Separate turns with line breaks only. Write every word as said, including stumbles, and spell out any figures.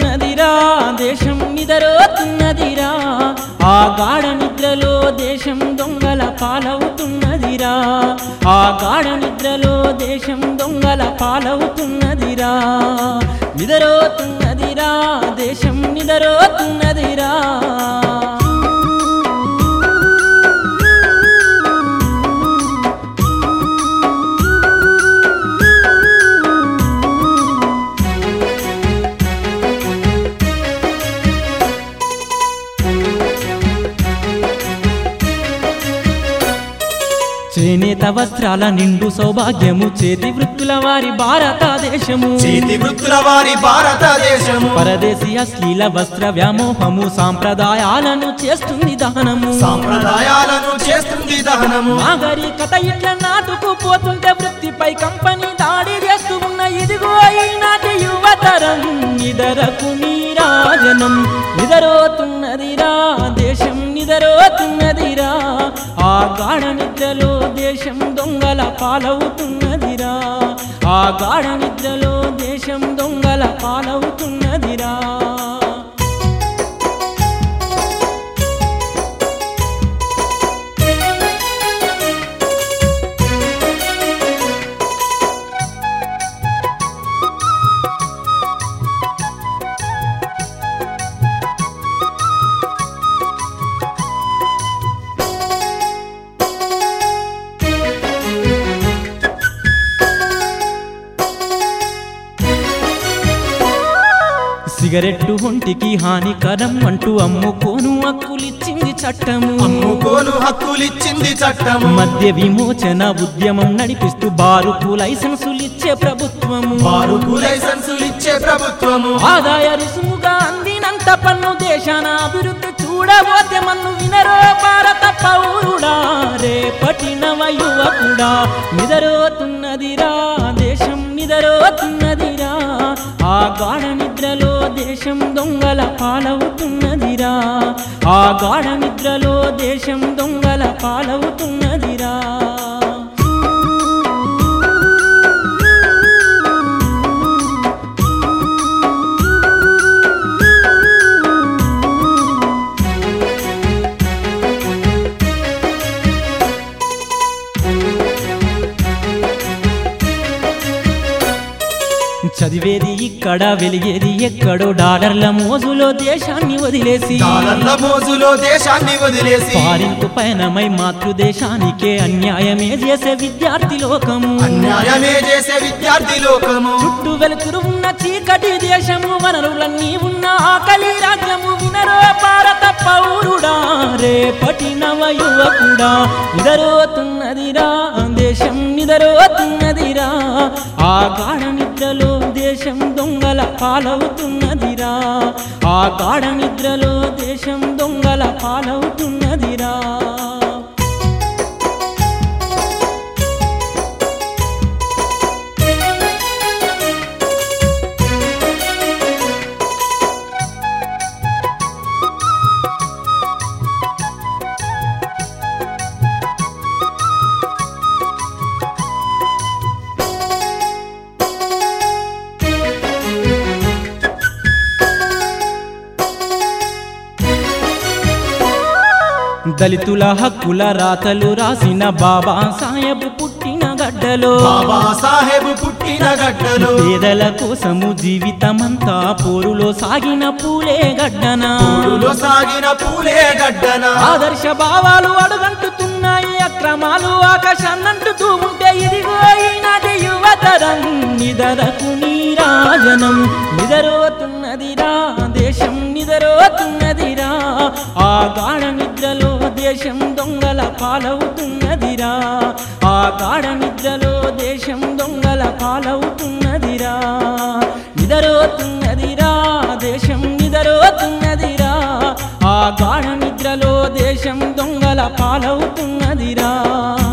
నిదరోతున్నదిరా దేశం నిదరోతున్నదిరా ఆ గాఢ నిద్రలో దేశం దొంగల పాలవుతున్నదిరా ఆ గాఢ నిద్రలో దేశం దొంగల పాలవుతున్నదిరా నిదరోతున్నదిరా దేశం నిదరోతున్నదిరా చేనేత వస్త్రాల నిండు సౌభాగ్యము చేతి వృత్తుల వారి భారతదేశము
చేతి వృత్తుల వారి భారతదేశము
పరదేశీ అశ్లీల వస్త్ర వ్యామోహము సాంప్రదాయాలను చేస్తుంది దహనము
సాంప్రదాయాలను చేస్తుంది దహనము
నాగరికత ఇట్ల నాటుకుపోతుంటే వృత్తిపై కంపెనీ దాడి చేస్తూ ఉన్న ఇదిగో ఈనాటి యువతరం నిదరకు నీరాజనం నిదరోతున్నదిరా దేశం నిదరోతున్నదిరా ఆ గాఢ నిద్రలో దేశం దొంగల పాలవుతున్నదిరా ఆ గాఢ నిద్రలో దేశం దొంగల పాలవుతున్నదిరా సిగరెట్టు ఒంటికి హానికరం అంటూ అమ్ముకోను హక్కులిచ్చింది చట్టము
అమ్ముకోను హక్కులిచ్చింది చట్టము
మద్య విమోచన ఉద్యమం నడిపిస్తూ బారుకు లైసెన్సులిచ్చే ప్రభుత్వము
బారుకు లైసెన్సులిచ్చే ప్రభుత్వము
ఆదాయ రుసుముగా అందినంత పన్ను దేశాన అభివృద్ధి చూడబోతే మన్ను వినరో భారత పౌరుడా రేపటి నవ యువకుడా నిదరోతున్నదిరా దేశం నిదరోతున్నదిరా ఆ గాఢ నిద్రలో దేశం దొంగల పాలవుతున్నదిరా ఆ గాఢ నిద్రలో దేశం దొంగల పాలవుతున్నదిరా చదివేది ఇక్కడ వెలిగేది ఎక్కడో డాలర్ల మోజులో దేశాన్ని వదిలేసి
డాలర్ల మోజులో దేశాన్ని వదిలేసి
పారింపు పయనమై మాతృదేశానికే అన్యాయమే చేసే విద్యార్థి లోకము
అన్యాయమే చేసే విద్యార్థి లోకము
చుట్టూ వెలుతురు ఉన్న చీకటి దేశము వనరులన్నీ ఉన్న ఆకలి రాజ్యము వినరో భారత పౌరుడా రేపటి నవ యువకుడా నిదరోతున్నదిరా దేశం నిదరోతున్నదిరా ఆ గాఢ నిద్రలో దేశం దొంగల పాలవుతున్నదిరా ఆ గాఢ నిద్రలో దేశం దొంగల పాలవుతున్నదిరా దళితుల హక్కుల రాతలు రాసిన బాబా సాహెబ్ పుట్టిన గడ్డలో
బాబా సాహెబ్ పుట్టిన గడ్డలో
పేదల కోసము జీవితమంతా పోరులో సాగిన పూలే గడ్డన
పూలులో సాగిన పూలే గడ్డన
ఆదర్శ భావాలు అడుగంటుతున్నాయి అక్రమాలు ఆకాశాన్నంటుతూ ఉంటే ఇదిగో ఈనాటి యువతరం నిదరకు నీరాజనం నిదరోతున్నదిరా దేశం నిదరోతున్నదిరా ఆ గాఢ నిద్రలో దేశం దొంగల పాలవుతున్నదిరా ఆ గాఢ నిద్రలో దేశం దొంగల పాలవుతున్నదిరా నిదరోతున్నదిరా దేశం నిదరోతున్నదిరా ఆ గాఢ నిద్రలో దేశం దొంగల పాలవుతున్నదిరా